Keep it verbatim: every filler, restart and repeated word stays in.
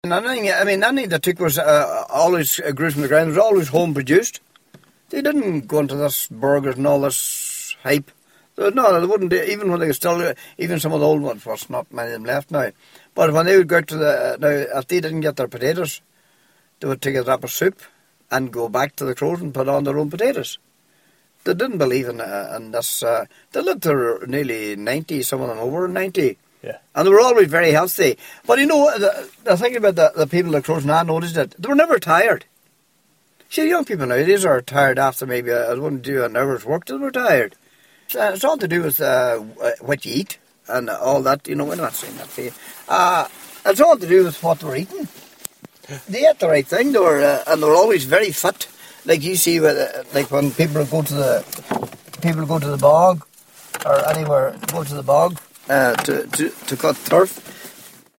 And anything, I mean, anything that took was uh, always uh, grew from the ground was always home produced. They didn't go into this burgers and all this hype. They, no, they wouldn't. Even when they were still, even some of the old ones, was not many of them left now. But when they would go out to the now, if they didn't get their potatoes, they would take a drop of soup and go back to the Crows and put on their own potatoes. They didn't believe in, uh, in this. Uh, they lived to nearly ninety. Some of them over ninety. Yeah. And they were always very healthy. But you know, the, the thing about the, the people at Crows, and I noticed that they were never tired. See, young people nowadays are tired after maybe I wouldn't do an hour's work, they were tired. It's, uh, it's all to do with uh, what you eat and all that, you know, we're not saying that for you. Uh, it's all to do with what they were eating. They ate the right thing, they were, uh, and they were always very fit. Like you see, uh, like when people go to the people go to the bog, or anywhere, go to the bog, Uh, to, to, to cut turf.